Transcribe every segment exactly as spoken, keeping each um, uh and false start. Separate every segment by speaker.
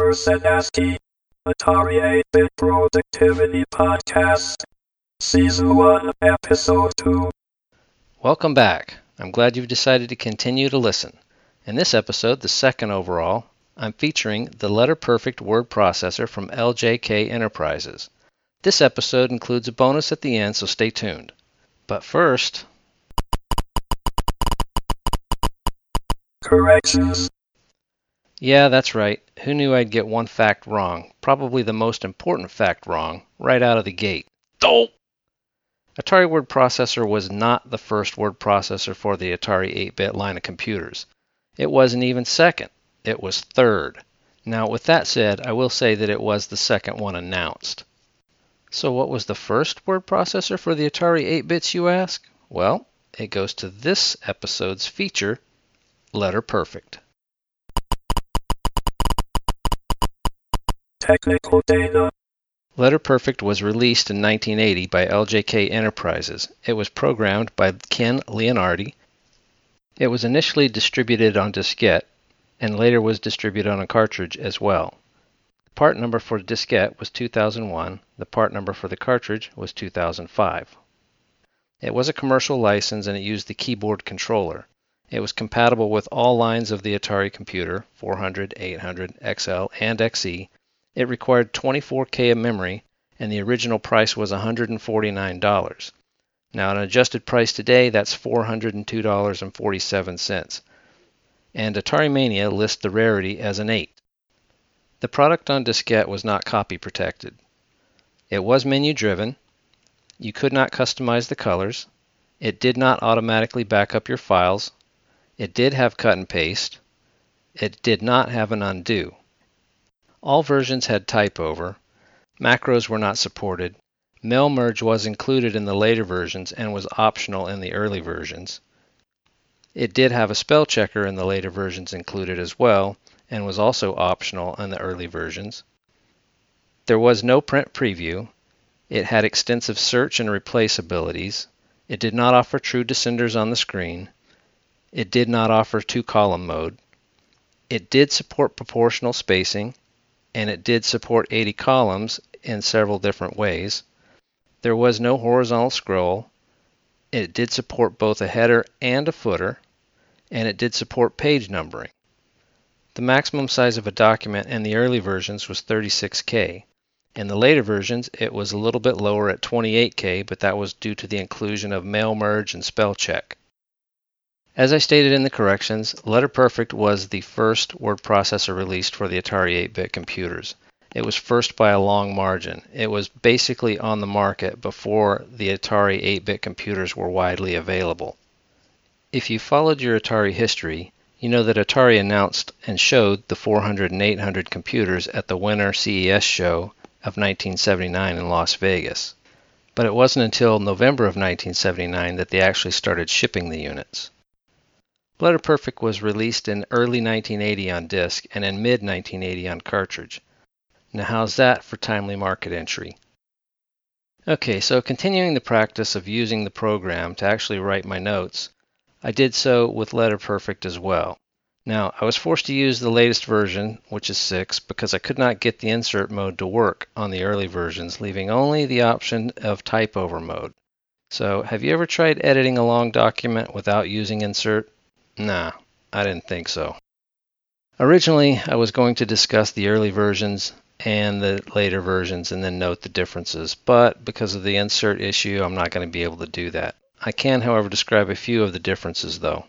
Speaker 1: Emerson ASCII, Atari eight-Bit Productivity Podcast, Season one, Episode two.
Speaker 2: Welcome back. I'm glad you've decided to continue to listen. In this episode, the second overall, I'm featuring the LetterPerfect word processor from L J K Enterprises. This episode includes a bonus at the end, so stay tuned. But first...
Speaker 1: Corrections.
Speaker 2: Yeah, that's right. Who knew I'd get one fact wrong, probably the most important fact wrong, right out of the gate. Oh! Atari Word Processor was not the first word processor for the Atari eight-bit line of computers. It wasn't even second. It was third. Now, with that said, I will say that it was the second one announced. So what was the first word processor for the Atari eight-bits, you ask? Well, it goes to this episode's feature, LetterPerfect.
Speaker 1: Technical data.
Speaker 2: LetterPerfect was released in nineteen eighty by L J K Enterprises. It was programmed by Ken Leonardi. It was initially distributed on diskette and later was distributed on a cartridge as well. The part number for the diskette was two thousand one. The part number for the cartridge was two thousand five. It was a commercial license and it used the keyboard controller. It was compatible with all lines of the Atari computer, four hundred, eight hundred, X L, and X E. It required twenty-four K of memory, and the original price was one hundred forty-nine dollars. Now, at an adjusted price today, that's four hundred two dollars and forty-seven cents. And Atari Mania lists the rarity as an eight. The product on diskette was not copy protected. It was menu driven. You could not customize the colors. It did not automatically back up your files. It did have cut and paste. It did not have an undo. All versions had type over. Macros were not supported. Mail merge was included in the later versions and was optional in the early versions. It did have a spell checker in the later versions included as well, and was also optional in the early versions. There was no print preview. It had extensive search and replace abilities. It did not offer true descenders on the screen. It did not offer two-column mode. It did support proportional spacing, and it did support eighty columns in several different ways. There was no horizontal scroll. It did support both a header and a footer, and it did support page numbering. The maximum size of a document in the early versions was thirty-six K. In the later versions, it was a little bit lower at twenty-eight K, but that was due to the inclusion of mail merge and spell check. As I stated in the corrections, LetterPerfect was the first word processor released for the Atari eight-bit computers. It was first by a long margin. It was basically on the market before the Atari eight-bit computers were widely available. If you followed your Atari history, you know that Atari announced and showed the four hundred and eight hundred computers at the Winter C E S show of nineteen seventy-nine in Las Vegas. But it wasn't until November of nineteen seventy-nine that they actually started shipping the units. LetterPerfect was released in early nineteen eighty on disk and in mid nineteen eighty on cartridge. Now how's that for timely market entry? Okay, so continuing the practice of using the program to actually write my notes, I did so with LetterPerfect as well. Now, I was forced to use the latest version, which is six, because I could not get the insert mode to work on the early versions, leaving only the option of type over mode. So, have you ever tried editing a long document without using insert? Nah, I didn't think so. Originally, I was going to discuss the early versions and the later versions and then note the differences, but because of the insert issue, I'm not going to be able to do that. I can, however, describe a few of the differences, though.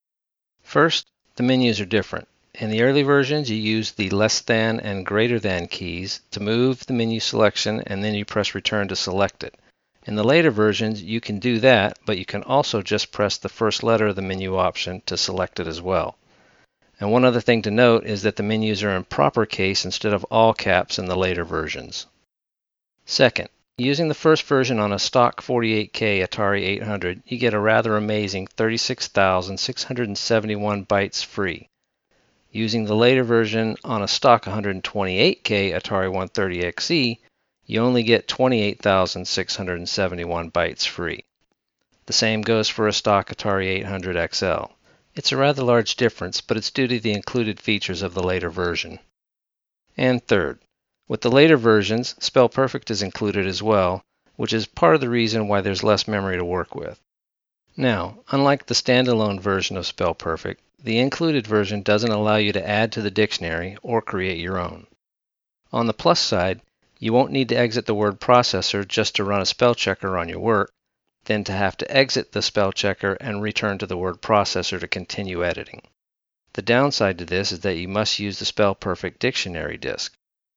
Speaker 2: First, the menus are different. In the early versions, you use the less than and greater than keys to move the menu selection, and then you press return to select it. In the later versions, you can do that, but you can also just press the first letter of the menu option to select it as well. And one other thing to note is that the menus are in proper case instead of all caps in the later versions. Second, using the first version on a stock forty-eight K Atari eight hundred, you get a rather amazing thirty-six thousand six hundred seventy-one bytes free. Using the later version on a stock one hundred twenty-eight K Atari one thirty X E, you only get twenty-eight thousand six hundred seventy-one bytes free. The same goes for a stock Atari eight hundred X L. It's a rather large difference, but it's due to the included features of the later version. And third, with the later versions, Spell Perfect is included as well, which is part of the reason why there's less memory to work with. Now, unlike the standalone version of Spell Perfect, the included version doesn't allow you to add to the dictionary or create your own. On the plus side, you won't need to exit the word processor just to run a spell checker on your work, then to have to exit the spell checker and return to the word processor to continue editing. The downside to this is that you must use the Spell Perfect dictionary disk.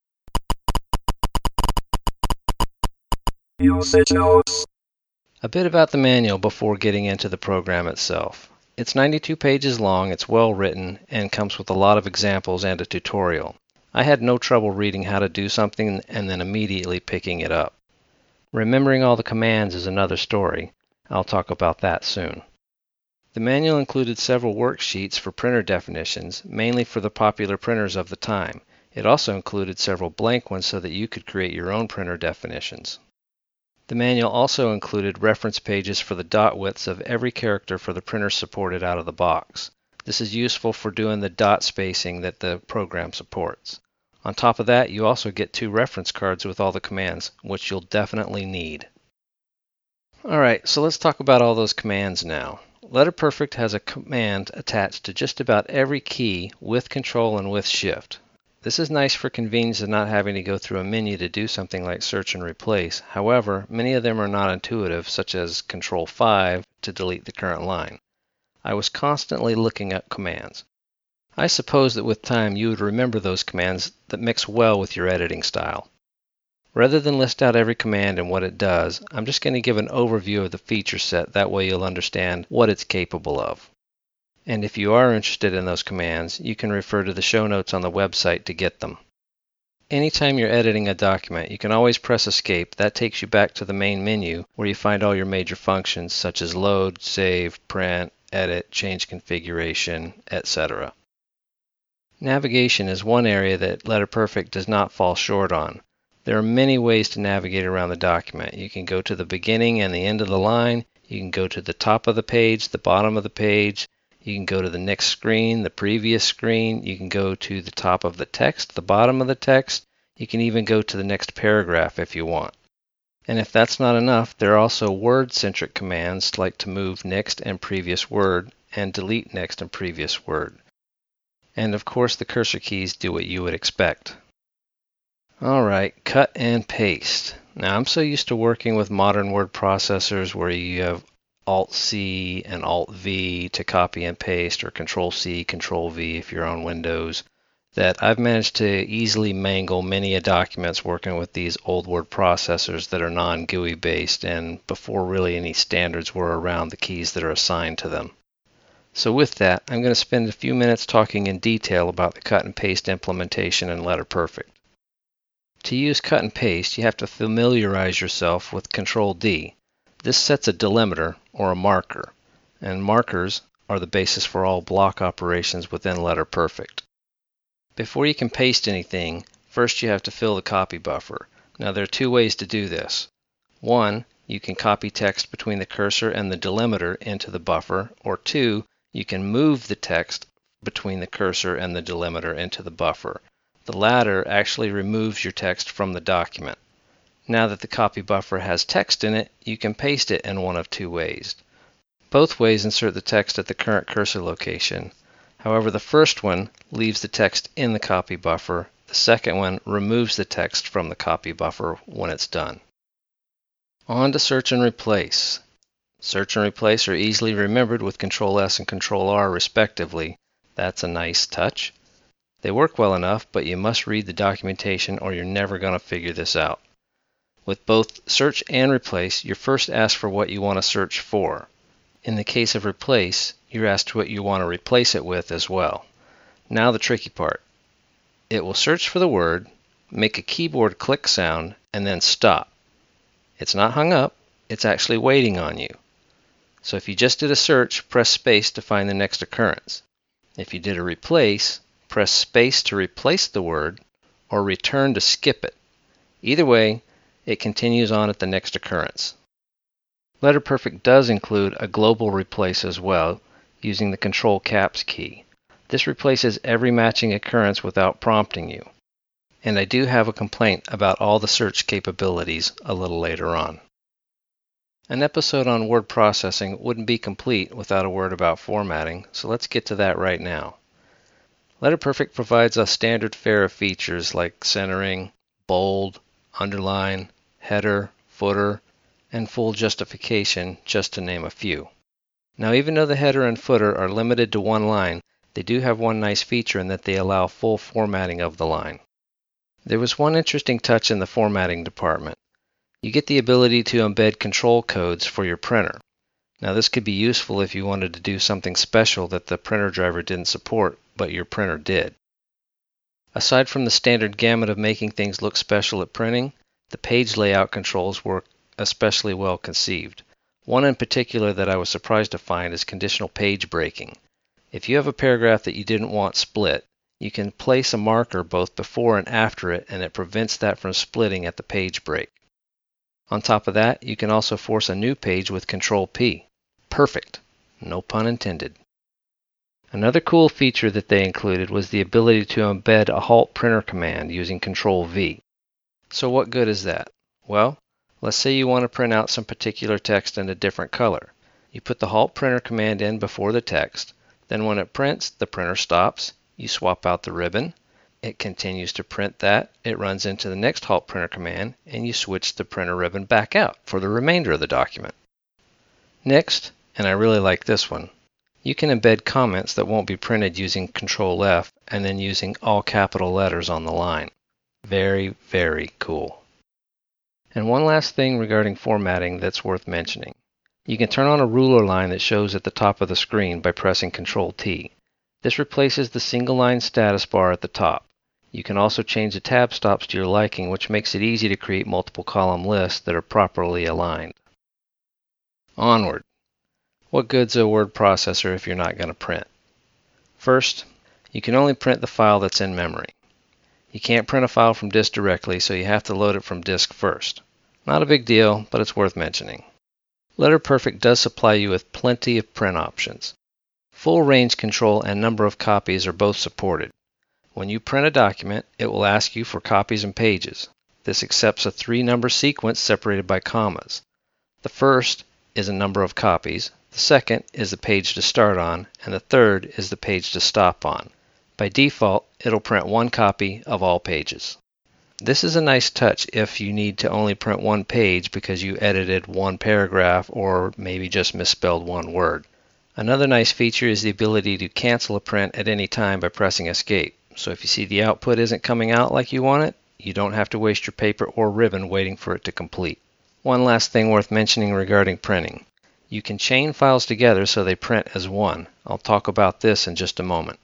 Speaker 1: Usage notes.
Speaker 2: A bit about the manual before getting into the program itself. It's ninety-two pages long, it's well written, and comes with a lot of examples and a tutorial. I had no trouble reading how to do something and then immediately picking it up. Remembering all the commands is another story. I'll talk about that soon. The manual included several worksheets for printer definitions, mainly for the popular printers of the time. It also included several blank ones so that you could create your own printer definitions. The manual also included reference pages for the dot widths of every character for the printer supported out of the box. This is useful for doing the dot spacing that the program supports. On top of that, you also get two reference cards with all the commands, which you'll definitely need. Alright, so let's talk about all those commands now. LetterPerfect has a command attached to just about every key with Control and with Shift. This is nice for convenience of not having to go through a menu to do something like search and replace. However, many of them are not intuitive, such as Control five to delete the current line. I was constantly looking up commands. I suppose that with time you would remember those commands that mix well with your editing style. Rather than list out every command and what it does, I'm just going to give an overview of the feature set, that way you'll understand what it's capable of. And if you are interested in those commands, you can refer to the show notes on the website to get them. Anytime you're editing a document, you can always press Escape. That takes you back to the main menu where you find all your major functions such as load, save, print, edit, change configuration, et cetera. Navigation is one area that LetterPerfect does not fall short on. There are many ways to navigate around the document. You can go to the beginning and the end of the line. You can go to the top of the page, the bottom of the page. You can go to the next screen, the previous screen. You can go to the top of the text, the bottom of the text. You can even go to the next paragraph if you want. And if that's not enough, there are also word-centric commands like to move next and previous word and delete next and previous word. And of course the cursor keys do what you would expect. Alright, cut and paste. Now I'm so used to working with modern word processors where you have Alt C and Alt V to copy and paste, or Control C, Control V if you're on Windows, that I've managed to easily mangle many a documents working with these old word processors that are non-G U I based and before really any standards were around the keys that are assigned to them. So with that, I'm going to spend a few minutes talking in detail about the cut and paste implementation in LetterPerfect. To use cut and paste, you have to familiarize yourself with Control D. This sets a delimiter, or a marker, and markers are the basis for all block operations within LetterPerfect. Before you can paste anything, first you have to fill the copy buffer. Now there are two ways to do this. One, you can copy text between the cursor and the delimiter into the buffer, or two, you can move the text between the cursor and the delimiter into the buffer. The latter actually removes your text from the document. Now that the copy buffer has text in it, you can paste it in one of two ways. Both ways insert the text at the current cursor location. However, the first one leaves the text in the copy buffer. The second one removes the text from the copy buffer when it's done. On to search and replace. Search and replace are easily remembered with Control S and Control R respectively. That's a nice touch. They work well enough, but you must read the documentation or you're never going to figure this out. With both search and replace, you're first asked for what you want to search for. In the case of replace, you're asked what you want to replace it with as well. Now the tricky part. It will search for the word, make a keyboard click sound, and then stop. It's not hung up, it's actually waiting on you. So if you just did a search, press space to find the next occurrence. If you did a replace, press space to replace the word, or return to skip it. Either way, it continues on at the next occurrence. LetterPerfect does include a global replace as well, using the Control Caps key. This replaces every matching occurrence without prompting you. and I do have a complaint about all the search capabilities a little later on. An episode on word processing wouldn't be complete without a word about formatting, so let's get to that right now. LetterPerfect provides a standard fare of features like centering, bold, underline, header, footer, and full justification, just to name a few. Now, even though the header and footer are limited to one line, they do have one nice feature in that they allow full formatting of the line. There was one interesting touch in the formatting department. You get the ability to embed control codes for your printer. Now, this could be useful if you wanted to do something special that the printer driver didn't support, but your printer did. Aside from the standard gamut of making things look special at printing, the page layout controls were especially well conceived. One in particular that I was surprised to find is conditional page breaking. If you have a paragraph that you didn't want split, you can place a marker both before and after it, and it prevents that from splitting at the page break. On top of that, you can also force a new page with control P. Perfect. No pun intended. Another cool feature that they included was the ability to embed a halt printer command using control V. So what good is that? Well, let's say you want to print out some particular text in a different color. You put the halt printer command in before the text, then when it prints, the printer stops, you swap out the ribbon, it continues to print that, it runs into the next halt printer command, and you switch the printer ribbon back out for the remainder of the document. Next, and I really like this one, you can embed comments that won't be printed using control F and then using all capital letters on the line. Very, very cool. And one last thing regarding formatting that's worth mentioning. You can turn on a ruler line that shows at the top of the screen by pressing control T. This replaces the single line status bar at the top. You can also change the tab stops to your liking, which makes it easy to create multiple column lists that are properly aligned. Onward. What good's a word processor if you're not going to print? First, you can only print the file that's in memory. You can't print a file from disk directly, so you have to load it from disk first. Not a big deal, but it's worth mentioning. LetterPerfect does supply you with plenty of print options. Full range control and number of copies are both supported. When you print a document, it will ask you for copies and pages. This accepts a three-number sequence separated by commas. The first is a number of copies, the second is the page to start on, and the third is the page to stop on. By default, it'll print one copy of all pages. This is a nice touch if you need to only print one page because you edited one paragraph or maybe just misspelled one word. Another nice feature is the ability to cancel a print at any time by pressing escape. So if you see the output isn't coming out like you want it, you don't have to waste your paper or ribbon waiting for it to complete. One last thing worth mentioning regarding printing. You can chain files together so they print as one. I'll talk about this in just a moment.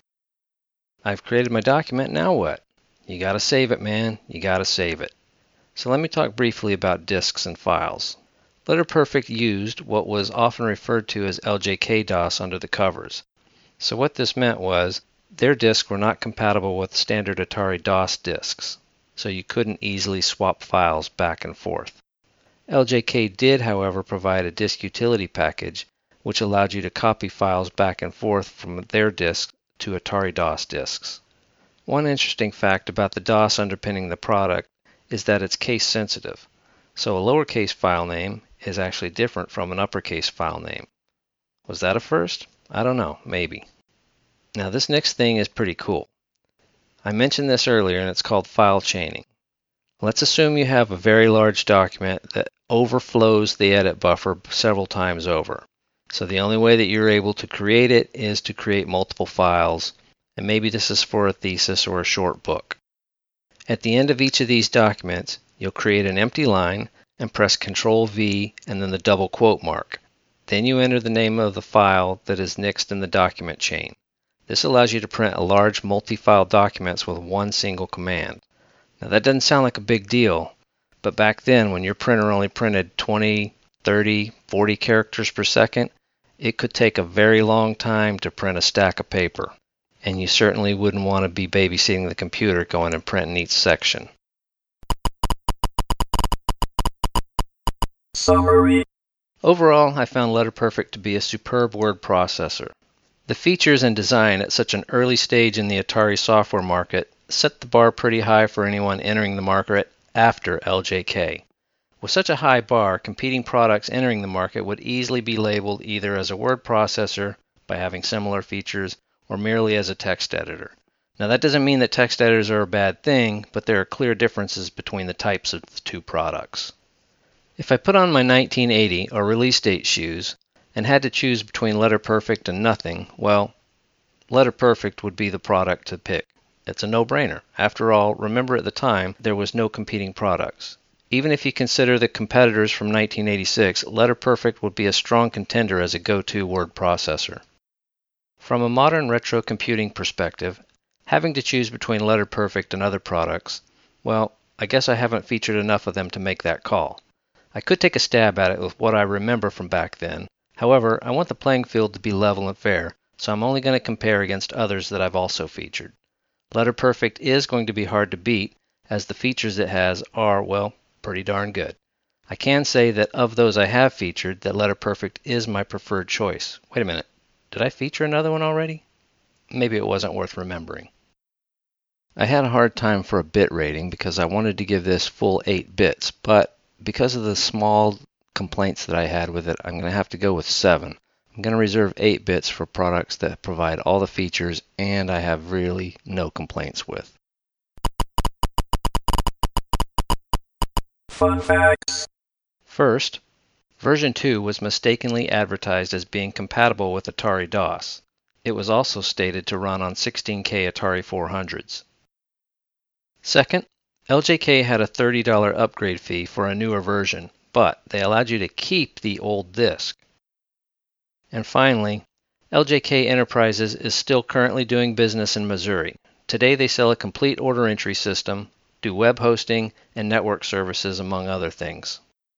Speaker 2: I've created my document, now what? You gotta save it, man. You gotta save it. So let me talk briefly about disks and files. LetterPerfect used what was often referred to as L J K DOS under the covers. So what this meant was their disks were not compatible with standard Atari DOS disks, so you couldn't easily swap files back and forth. L J K did, however, provide a disk utility package which allowed you to copy files back and forth from their disks to Atari DOS disks. One interesting fact about the DOS underpinning the product is that it's case sensitive, so a lowercase file name is actually different from an uppercase file name. Was that a first? I don't know, maybe. Now this next thing is pretty cool. I mentioned this earlier and it's called file chaining. Let's assume you have a very large document that overflows the edit buffer several times over. So the only way that you're able to create it is to create multiple files, and maybe this is for a thesis or a short book. At the end of each of these documents, you'll create an empty line and press control V and then the double quote mark. Then you enter the name of the file that is next in the document chain. This allows you to print a large multi-file documents with one single command. Now that doesn't sound like a big deal, but back then when your printer only printed twenty, thirty, forty characters per second, it could take a very long time to print a stack of paper, and you certainly wouldn't want to be babysitting the computer going and printing each section.
Speaker 1: Summary.
Speaker 2: Overall, I found LetterPerfect to be a superb word processor. The features and design at such an early stage in the Atari software market set the bar pretty high for anyone entering the market after L J K. With such a high bar, competing products entering the market would easily be labeled either as a word processor by having similar features or merely as a text editor. Now that doesn't mean that text editors are a bad thing, but there are clear differences between the types of the two products. If I put on my nineteen eighty or release date shoes and had to choose between LetterPerfect and nothing, well, LetterPerfect would be the product to pick. It's a no-brainer. After all, remember at the time, there was no competing products. Even if you consider the competitors from nineteen eighty-six, LetterPerfect would be a strong contender as a go-to word processor. From a modern retro computing perspective, having to choose between LetterPerfect and other products, well, I guess I haven't featured enough of them to make that call. I could take a stab at it with what I remember from back then. However, I want the playing field to be level and fair, so I'm only going to compare against others that I've also featured. LetterPerfect is going to be hard to beat, as the features it has are, well, pretty darn good. I can say that of those I have featured, that LetterPerfect is my preferred choice. Wait a minute, did I feature another one already? Maybe it wasn't worth remembering. I had a hard time for a bit rating because I wanted to give this full eight bits, but because of the small complaints that I had with it, I'm going to have to go with seven. I'm going to reserve eight bits for products that provide all the features and I have really no complaints with.
Speaker 1: Fun facts.
Speaker 2: First, version two was mistakenly advertised as being compatible with Atari DOS. It was also stated to run on sixteen K Atari four hundreds. Second, L J K had a thirty dollar upgrade fee for a newer version, but they allowed you to keep the old disc. And finally, L J K Enterprises is still currently doing business in Missouri. Today they sell a complete order entry system, do web hosting, and network services, among other things.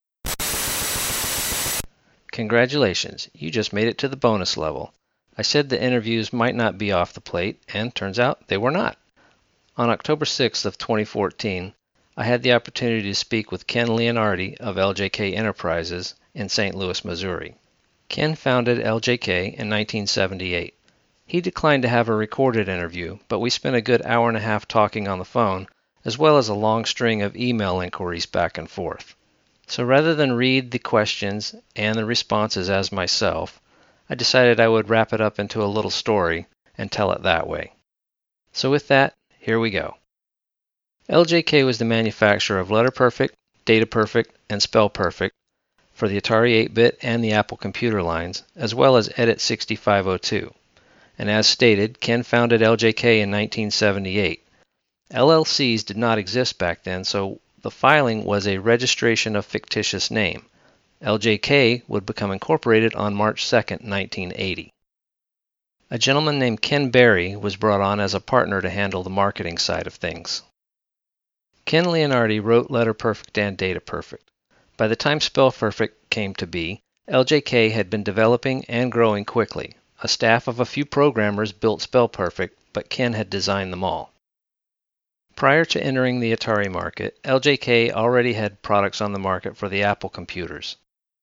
Speaker 2: Congratulations, you just made it to the bonus level. I said the interviews might not be off the plate, and turns out they were not. On October sixth of twenty fourteen, I had the opportunity to speak with Ken Leonardi of L J K Enterprises in Saint Louis, Missouri. Ken founded L J K in nineteen seventy-eight. He declined to have a recorded interview, but we spent a good hour and a half talking on the phone, as well as a long string of email inquiries back and forth. So rather than read the questions and the responses as myself, I decided I would wrap it up into a little story and tell it that way. So with that, here we go. L J K was the manufacturer of LetterPerfect, DataPerfect, and SpellPerfect for the Atari eight bit and the Apple computer lines, as well as Edit sixty-five oh two. And as stated, Ken founded L J K in nineteen seventy-eight. L L Cs did not exist back then, so the filing was a registration of fictitious name. L J K would become incorporated on March second, nineteen eighty. A gentleman named Ken Berry was brought on as a partner to handle the marketing side of things. Ken Leonardi wrote LetterPerfect and DataPerfect. By the time SpellPerfect came to be, L J K had been developing and growing quickly. A staff of a few programmers built SpellPerfect, but Ken had designed them all. Prior to entering the Atari market, L J K already had products on the market for the Apple computers.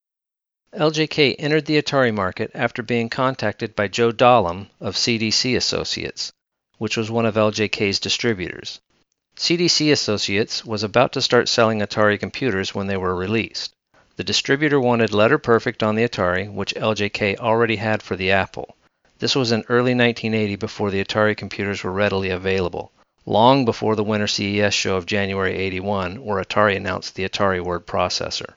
Speaker 2: L J K entered the Atari market after being contacted by Joe Dahlem of C D C Associates, which was one of L J K's distributors. C D C Associates was about to start selling Atari computers when they were released. The distributor wanted LetterPerfect on the Atari, which L J K already had for the Apple. This was in early nineteen eighty before the Atari computers were readily available, long before the Winter C E S show of January eighty-one, where Atari announced the Atari word processor.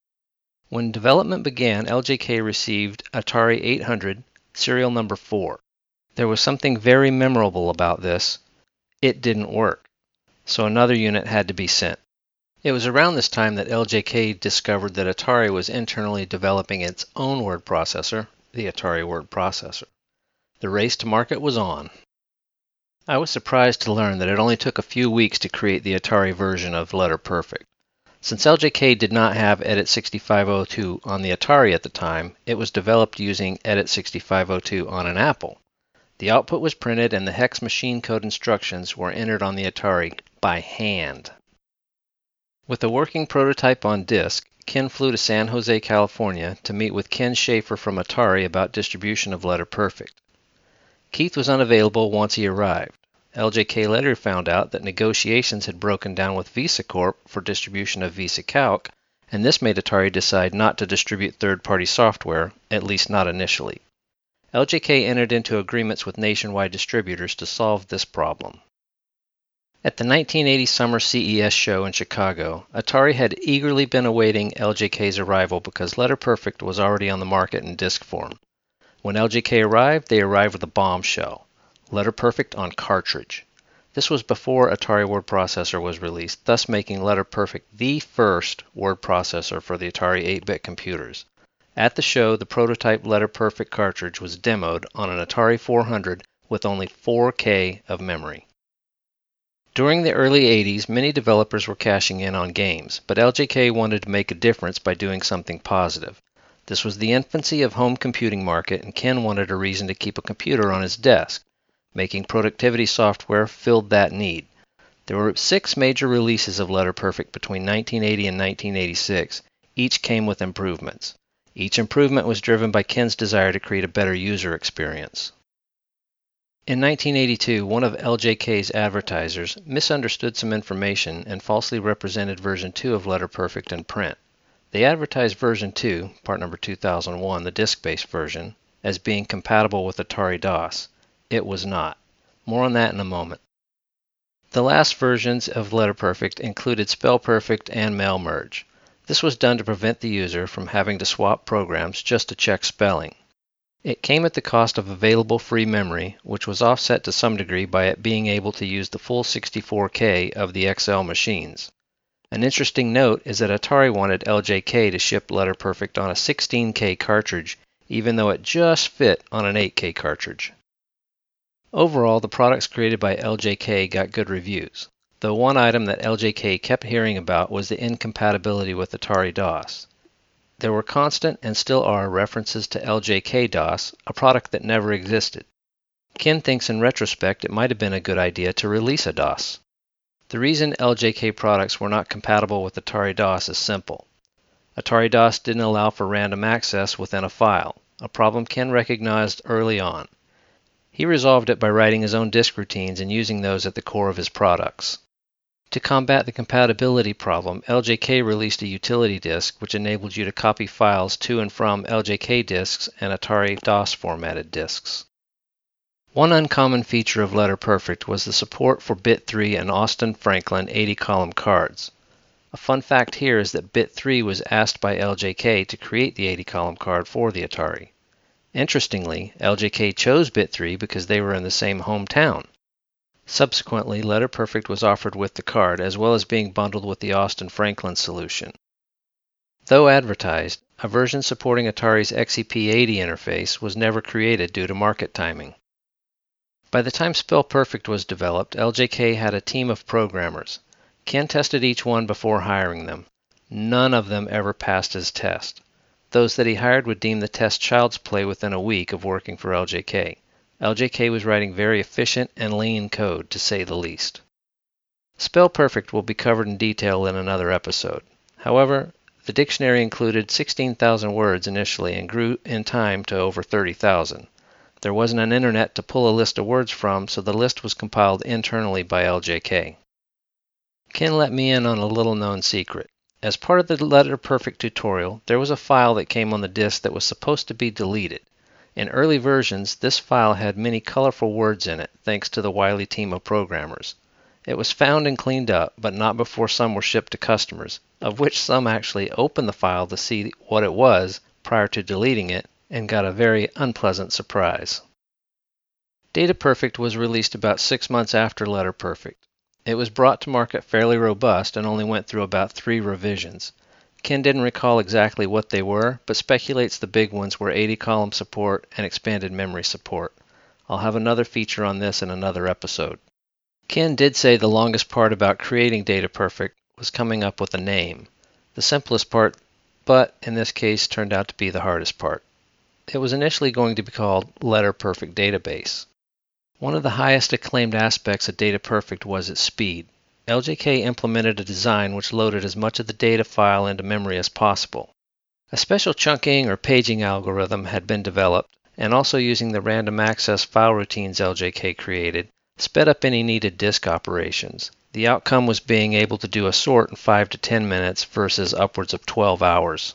Speaker 2: When development began, L J K received Atari eight hundred, serial number four. There was something very memorable about this. It didn't work, so another unit had to be sent. It was around this time that L J K discovered that Atari was internally developing its own word processor, the Atari word processor. The race to market was on. I was surprised to learn that it only took a few weeks to create the Atari version of LetterPerfect. Since L J K did not have Edit sixty-five oh two on the Atari at the time, it was developed using Edit sixty-five oh two on an Apple. The output was printed and the hex machine code instructions were entered on the Atari by hand. With a working prototype on disk, Ken flew to San Jose, California to meet with Ken Schaefer from Atari about distribution of LetterPerfect. Keith was unavailable once he arrived. L J K later found out that negotiations had broken down with VisaCorp for distribution of VisaCalc, and this made Atari decide not to distribute third-party software, at least not initially. L J K entered into agreements with nationwide distributors to solve this problem. At the nineteen eighty Summer C E S show in Chicago, Atari had eagerly been awaiting L J K's arrival because LetterPerfect was already on the market in disk form. When L J K arrived, they arrived with a bombshell: LetterPerfect on cartridge. This was before Atari Word Processor was released, thus making LetterPerfect the first word processor for the Atari eight-bit computers. At the show, the prototype LetterPerfect cartridge was demoed on an Atari four hundred with only four K of memory. During the early eighties, many developers were cashing in on games, but L J K wanted to make a difference by doing something positive. This was the infancy of home computing market, and Ken wanted a reason to keep a computer on his desk. Making productivity software filled that need. There were six major releases of LetterPerfect between nineteen eighty and nineteen eighty-six. Each came with improvements. Each improvement was driven by Ken's desire to create a better user experience. In nineteen eighty-two, one of L J K's advertisers misunderstood some information and falsely represented version two of LetterPerfect in print. They advertised version two, part number two thousand one, the disk-based version, as being compatible with Atari DOS. It was not. More on that in a moment. The last versions of LetterPerfect included SpellPerfect and Mail Merge. This was done to prevent the user from having to swap programs just to check spelling. It came at the cost of available free memory, which was offset to some degree by it being able to use the full sixty-four K of the X L machines. An interesting note is that Atari wanted L J K to ship LetterPerfect on a sixteen K cartridge, even though it just fit on an eight K cartridge. Overall, the products created by L J K got good reviews, though one item that L J K kept hearing about was the incompatibility with Atari DOS. There were constant, and still are, references to L J K DOS, a product that never existed. Ken thinks in retrospect it might have been a good idea to release a DOS. The reason L J K products were not compatible with Atari DOS is simple. Atari DOS didn't allow for random access within a file, a problem Ken recognized early on. He resolved it by writing his own disk routines and using those at the core of his products. To combat the compatibility problem, L J K released a utility disk which enabled you to copy files to and from L J K disks and Atari DOS formatted disks. One uncommon feature of LetterPerfect was the support for bit three and Austin Franklin eighty column cards. A fun fact here is that bit three was asked by L J K to create the eighty column card for the Atari. Interestingly, L J K chose bit three because they were in the same hometown. Subsequently, LetterPerfect was offered with the card, as well as being bundled with the Austin Franklin solution. Though advertised, a version supporting Atari's X E P eighty interface was never created due to market timing. By the time SpellPerfect was developed, L J K had a team of programmers. Ken tested each one before hiring them. None of them ever passed his test. Those that he hired would deem the test child's play within a week of working for L J K. L J K was writing very efficient and lean code, to say the least. SpellPerfect will be covered in detail in another episode. However, the dictionary included sixteen thousand words initially and grew in time to over thirty thousand. There wasn't an internet to pull a list of words from, so the list was compiled internally by L J K. Ken let me in on a little-known secret. As part of the LetterPerfect tutorial, there was a file that came on the disk that was supposed to be deleted. In early versions, this file had many colorful words in it, thanks to the wily team of programmers. It was found and cleaned up, but not before some were shipped to customers, of which some actually opened the file to see what it was prior to deleting it, and got a very unpleasant surprise. DataPerfect was released about six months after LetterPerfect. It was brought to market fairly robust and only went through about three revisions. Ken didn't recall exactly what they were, but speculates the big ones were eighty column support and expanded memory support. I'll have another feature on this in another episode. Ken did say the longest part about creating DataPerfect was coming up with a name. The simplest part, but in this case turned out to be the hardest part. It was initially going to be called LetterPerfect Database. One of the highest acclaimed aspects of DataPerfect was its speed. L J K implemented a design which loaded as much of the data file into memory as possible. A special chunking or paging algorithm had been developed, and also using the random access file routines L J K created, sped up any needed disk operations. The outcome was being able to do a sort in five to ten minutes versus upwards of twelve hours.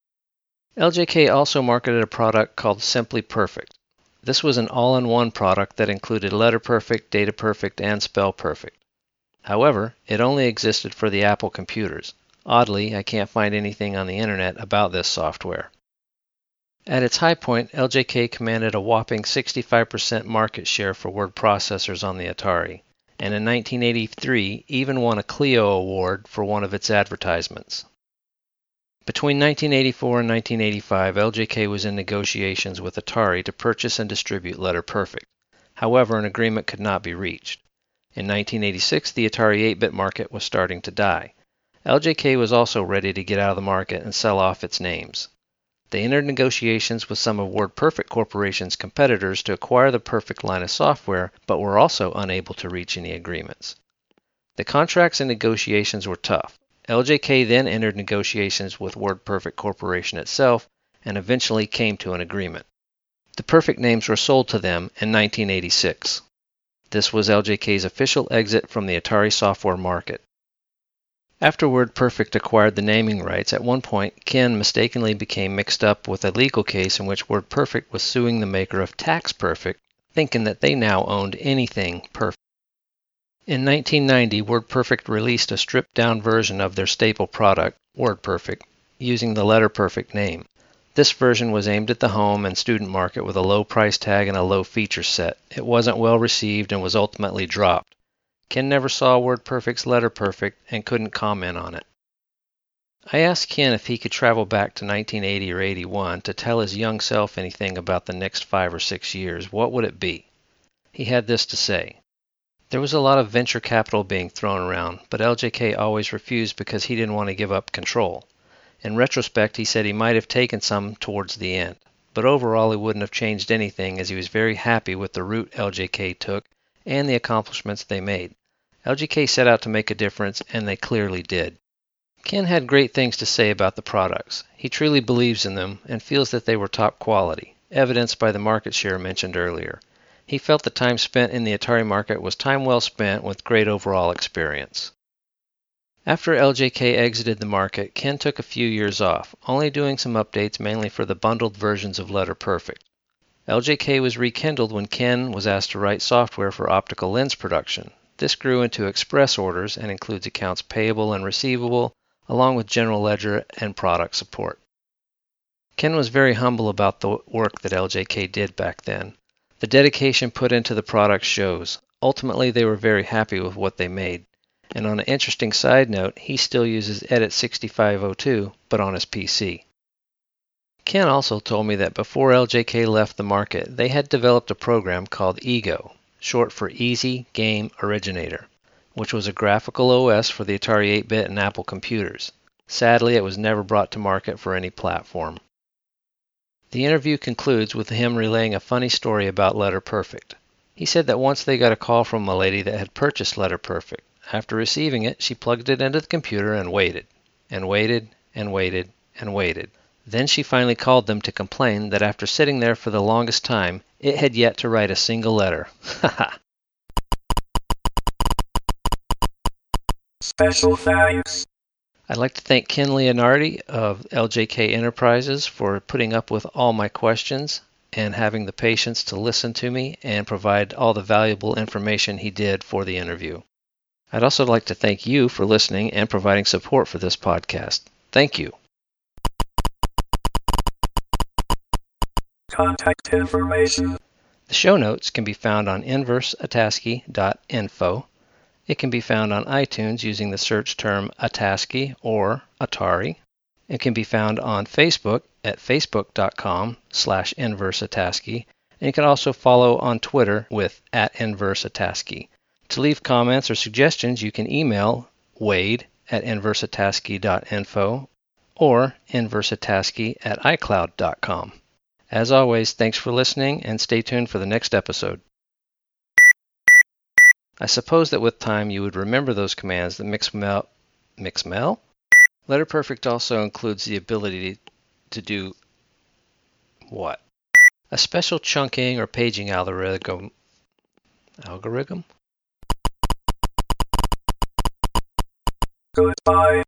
Speaker 2: L J K also marketed a product called Simply Perfect. This was an all-in-one product that included LetterPerfect, DataPerfect, and SpellPerfect. However, it only existed for the Apple computers. Oddly, I can't find anything on the internet about this software. At its high point, L J K commanded a whopping sixty-five percent market share for word processors on the Atari, and in nineteen eighty-three even won a Clio Award for one of its advertisements. Between nineteen eighty-four and nineteen eighty-five, L J K was in negotiations with Atari to purchase and distribute LetterPerfect. However, an agreement could not be reached. In nineteen eighty-six, the Atari eight-bit market was starting to die. L J K was also ready to get out of the market and sell off its names. They entered negotiations with some of WordPerfect Corporation's competitors to acquire the Perfect line of software, but were also unable to reach any agreements. The contracts and negotiations were tough. L J K then entered negotiations with WordPerfect Corporation itself and eventually came to an agreement. The Perfect names were sold to them in nineteen eighty-six. This was L J K's official exit from the Atari software market. After WordPerfect acquired the naming rights, at one point Ken mistakenly became mixed up with a legal case in which WordPerfect was suing the maker of TaxPerfect, thinking that they now owned anything perfect. In nineteen ninety, WordPerfect released a stripped-down version of their staple product, WordPerfect, using the LetterPerfect name. This version was aimed at the home and student market with a low price tag and a low feature set. It wasn't well received and was ultimately dropped. Ken never saw WordPerfect's LetterPerfect and couldn't comment on it. I asked Ken if he could travel back to nineteen eighty or eighty-one to tell his young self anything about the next five or six years. What would it be? He had this to say. There was a lot of venture capital being thrown around, but L J K always refused because he didn't want to give up control. In retrospect, he said he might have taken some towards the end, but overall he wouldn't have changed anything as he was very happy with the route L J K took and the accomplishments they made. L J K set out to make a difference, and they clearly did. Ken had great things to say about the products. He truly believes in them and feels that they were top quality, evidenced by the market share mentioned earlier. He felt the time spent in the Atari market was time well spent with great overall experience. After L J K exited the market, Ken took a few years off, only doing some updates mainly for the bundled versions of LetterPerfect. L J K was rekindled when Ken was asked to write software for optical lens production. This grew into express orders and includes accounts payable and receivable, along with general ledger and product support. Ken was very humble about the work that L J K did back then. The dedication put into the product shows. Ultimately, they were very happy with what they made. And on an interesting side note, he still uses Edit sixty-five oh two, but on his P C. Ken also told me that before L J K left the market, they had developed a program called Ego, short for Easy Game Originator, which was a graphical O S for the Atari eight-bit and Apple computers. Sadly, it was never brought to market for any platform. The interview concludes with him relaying a funny story about LetterPerfect. He said that once they got a call from a lady that had purchased LetterPerfect. After receiving it, she plugged it into the computer and waited, and waited, and waited, and waited. Then she finally called them to complain that after sitting there for the longest time, it had yet to write a single letter. Haha.
Speaker 1: Special thanks.
Speaker 2: I'd like to thank Ken Leonardi of L J K Enterprises for putting up with all my questions and having the patience to listen to me and provide all the valuable information he did for the interview. I'd also like to thank you for listening and providing support for this podcast. Thank you.
Speaker 1: Contact information.
Speaker 2: The show notes can be found on inverse atascii dot info. It can be found on iTunes using the search term Atascii or Atari. It can be found on Facebook at facebook.com slash inverseatascii. And you can also follow on Twitter with at inverseatascii. To leave comments or suggestions, you can email Wade at inverseatascii dot info or inverseatascii at icloud dot com. As always, thanks for listening and stay tuned for the next episode. I suppose that with time you would remember those commands that Mixmel... Mixmel? LetterPerfect also includes the ability to do... what? A special chunking or paging algorithm... Algorithm?
Speaker 1: Goodbye.